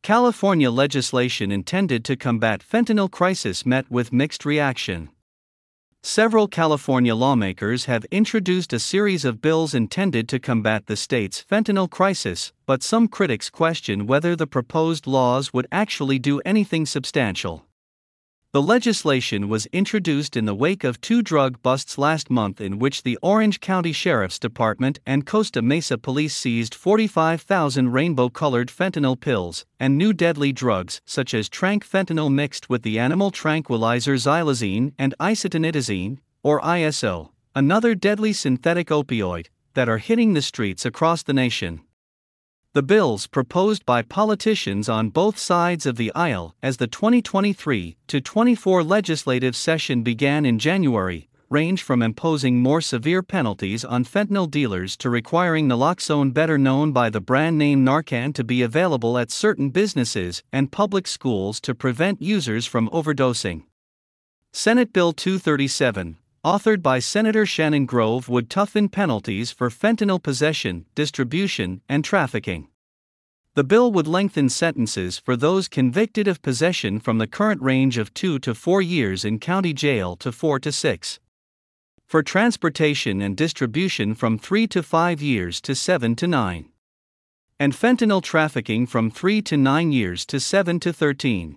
California legislation intended to combat fentanyl crisis met with mixed reaction. Several California lawmakers have introduced a series of bills intended to combat the state's fentanyl crisis, but some critics question whether the proposed laws would actually do anything substantial. The legislation was introduced in the wake of two drug busts last month in which the Orange County Sheriff's Department and Costa Mesa Police seized 45,000 rainbow-colored fentanyl pills and new deadly drugs such as tranq fentanyl mixed with the animal tranquilizer xylazine and isotonitazine, or ISO, another deadly synthetic opioid, that are hitting the streets across the nation. The bills proposed by politicians on both sides of the aisle as the 2023-24 legislative session began in January range from imposing more severe penalties on fentanyl dealers to requiring naloxone, better known by the brand name Narcan, to be available at certain businesses and public schools to prevent users from overdosing. Senate Bill 237, authored by Senator Shannon Grove, would toughen penalties for fentanyl possession, distribution, and trafficking. The bill would lengthen sentences for those convicted of possession from the current range of 2 to 4 years in county jail to 4 to 6. For transportation and distribution from 3 to 5 years to 7 to 9. And fentanyl trafficking from 3 to 9 years to 7 to 13.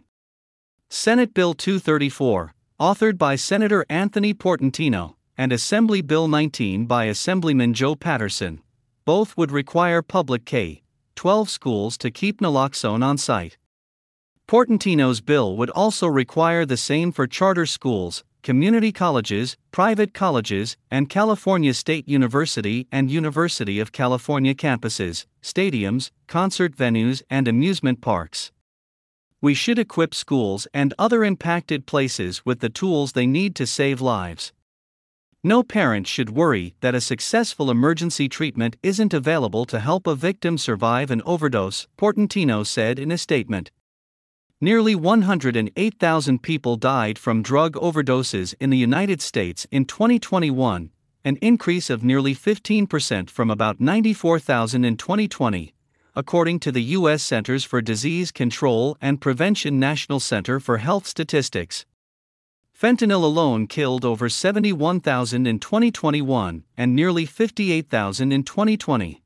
Senate Bill 234, authored by Senator Anthony Portantino, and Assembly Bill 19 by Assemblyman Joe Patterson, both would require public K-12 schools to keep naloxone on site. Portantino's bill would also require the same for charter schools, community colleges, private colleges, and California State University and University of California campuses, stadiums, concert venues, and amusement parks. We should equip schools and other impacted places with the tools they need to save lives. No parent should worry that a successful emergency treatment isn't available to help a victim survive an overdose, Portantino said in a statement. Nearly 108,000 people died from drug overdoses in the United States in 2021, an increase of nearly 15% from about 94,000 in 2020. According to the U.S. Centers for Disease Control and Prevention National Center for Health Statistics. Fentanyl alone killed over 71,000 in 2021 and nearly 58,000 in 2020.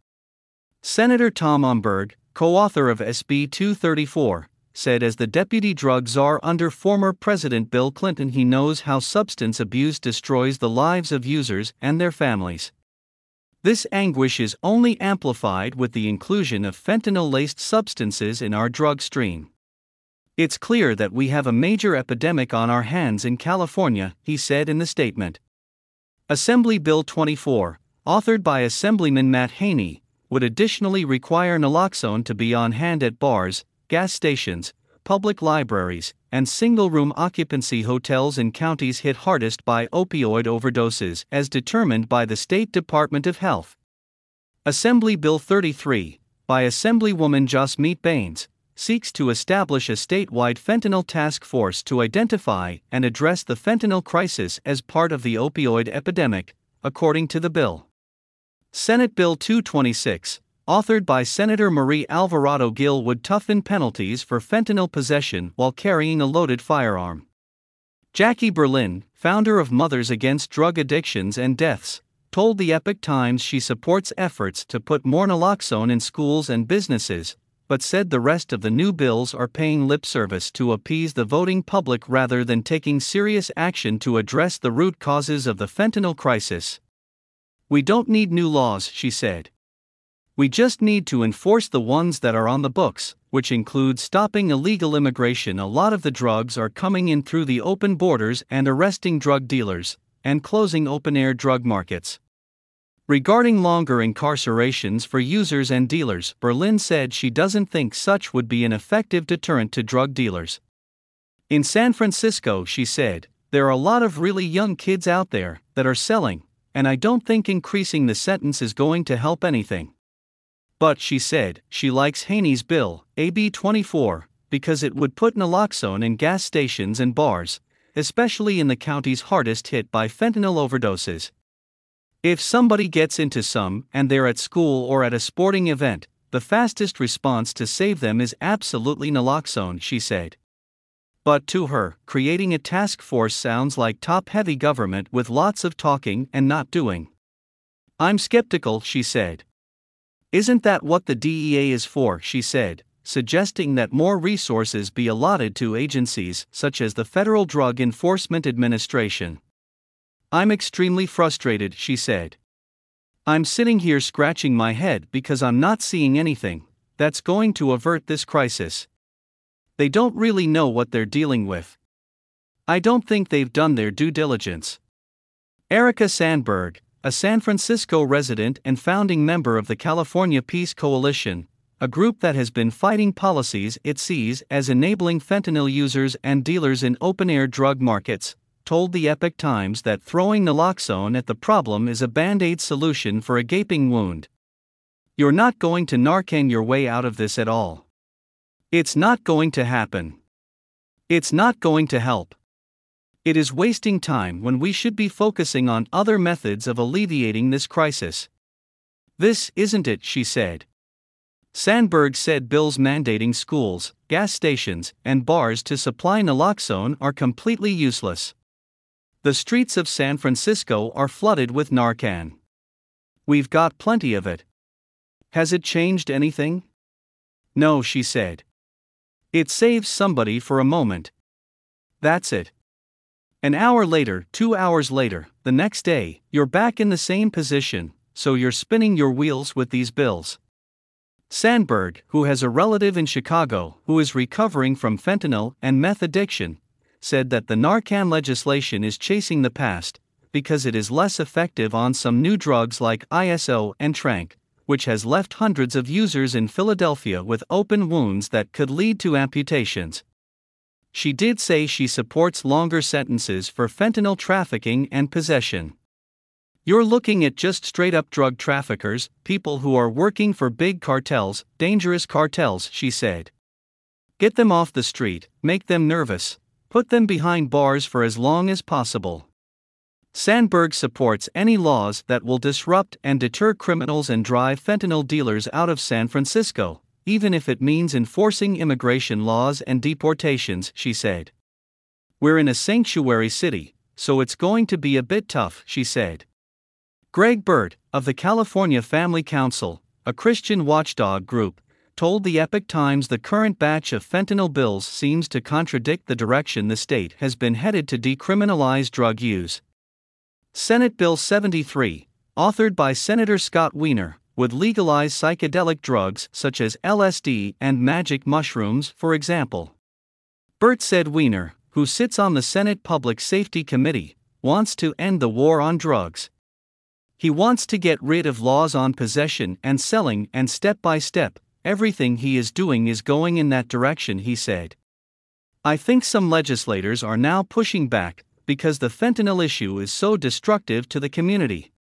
Senator Tom Omberg, co-author of SB 234, said as the deputy drug czar under former President Bill Clinton, he knows how substance abuse destroys the lives of users and their families. This anguish is only amplified with the inclusion of fentanyl-laced substances in our drug stream. It's clear that we have a major epidemic on our hands in California, he said in the statement. Assembly Bill 24, authored by Assemblyman Matt Haney, would additionally require naloxone to be on hand at bars, gas stations, public libraries, and single-room occupancy hotels in counties hit hardest by opioid overdoses as determined by the State Department of Health. Assembly Bill 33, by Assemblywoman Jasmeet Bains, seeks to establish a statewide fentanyl task force to identify and address the fentanyl crisis as part of the opioid epidemic, according to the bill. Senate Bill 226, authored by Senator Marie Alvarado Gil, would toughen penalties for fentanyl possession while carrying a loaded firearm. Jackie Berlin, founder of Mothers Against Drug Addictions and Deaths, told the Epoch Times she supports efforts to put more naloxone in schools and businesses, but said the rest of the new bills are paying lip service to appease the voting public rather than taking serious action to address the root causes of the fentanyl crisis. We don't need new laws, she said. We just need to enforce the ones that are on the books, which include stopping illegal immigration. A lot of the drugs are coming in through the open borders and arresting drug dealers, and closing open-air drug markets. Regarding longer incarcerations for users and dealers, Berlin said she doesn't think such would be an effective deterrent to drug dealers. In San Francisco, she said, there are a lot of really young kids out there that are selling, and I don't think increasing the sentence is going to help anything. But she said she likes Haney's bill, AB 24, because it would put naloxone in gas stations and bars, especially in the counties hardest hit by fentanyl overdoses. If somebody gets into some and they're at school or at a sporting event, the fastest response to save them is absolutely naloxone, she said. But to her, creating a task force sounds like top-heavy government with lots of talking and not doing. I'm skeptical, she said. Isn't that what the DEA is for, she said, suggesting that more resources be allotted to agencies such as the Federal Drug Enforcement Administration. I'm extremely frustrated, she said. I'm sitting here scratching my head because I'm not seeing anything that's going to avert this crisis. They don't really know what they're dealing with. I don't think they've done their due diligence. Erica Sandberg, a San Francisco resident and founding member of the California Peace Coalition, a group that has been fighting policies it sees as enabling fentanyl users and dealers in open-air drug markets, told the Epoch Times that throwing naloxone at the problem is a band-aid solution for a gaping wound. You're not going to Narcan your way out of this at all. It's not going to happen. It's not going to help. It is wasting time when we should be focusing on other methods of alleviating this crisis. This isn't it, she said. Sandberg said bills mandating schools, gas stations, and bars to supply naloxone are completely useless. The streets of San Francisco are flooded with Narcan. We've got plenty of it. Has it changed anything? No, she said. It saves somebody for a moment. That's it. An hour later, 2 hours later, the next day, you're back in the same position, so you're spinning your wheels with these bills. Sandberg, who has a relative in Chicago who is recovering from fentanyl and meth addiction, said that the Narcan legislation is chasing the past because it is less effective on some new drugs like ISO and Tranq, which has left hundreds of users in Philadelphia with open wounds that could lead to amputations. She did say she supports longer sentences for fentanyl trafficking and possession. You're looking at just straight-up drug traffickers, people who are working for big cartels, dangerous cartels, she said. Get them off the street, make them nervous, put them behind bars for as long as possible. Sandberg supports any laws that will disrupt and deter criminals and drive fentanyl dealers out of San Francisco, even if it means enforcing immigration laws and deportations, she said. We're in a sanctuary city, so it's going to be a bit tough, she said. Greg Burt, of the California Family Council, a Christian watchdog group, told the Epoch Times the current batch of fentanyl bills seems to contradict the direction the state has been headed to decriminalize drug use. Senate Bill 73, authored by Senator Scott Wiener, would legalize psychedelic drugs such as LSD and magic mushrooms, for example. Burt said Wiener, who sits on the Senate Public Safety Committee, wants to end the war on drugs. He wants to get rid of laws on possession and selling, and step by step, everything he is doing is going in that direction, he said. I think some legislators are now pushing back because the fentanyl issue is so destructive to the community.